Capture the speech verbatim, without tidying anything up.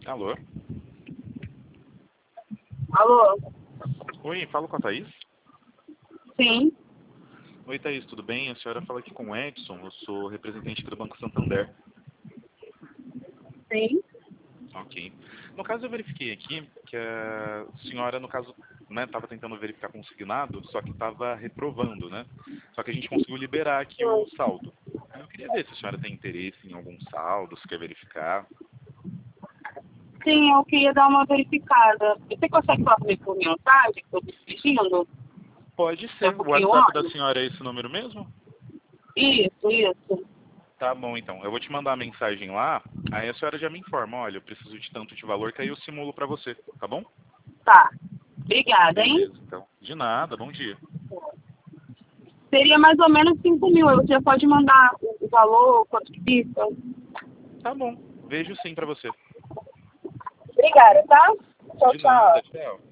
Alô? Alô? Oi, falo com a Thaís? Sim. Oi, Thaís, tudo bem? A senhora fala aqui com o Edson, eu sou representante aqui do Banco Santander. Sim. Ok. No caso, eu verifiquei aqui que a senhora, no caso, né, estava tentando verificar com o consignado, só que estava reprovando, né? Só que a gente conseguiu liberar aqui o saldo. Eu queria ver se a senhora tem interesse em algum saldo, se quer verificar. Sim, eu queria dar uma verificada. Você consegue falar comigo por mensagem, que eu tô dirigindo? Pode É ser. um O pouquinho WhatsApp da longe? senhora é esse número mesmo? Isso, isso. Tá bom, então. Eu vou te mandar a mensagem lá, aí a senhora já me informa. Olha, eu preciso de tanto de valor que aí eu simulo pra você, tá bom? Tá. Obrigada, hein? Beleza, então. De nada, bom dia. Seria mais ou menos cinco mil. Você já pode mandar o o valor, quanto que fica. Tá bom, vejo sim pra você. Obrigada, tá? Tchau, De tchau. nada, tchau.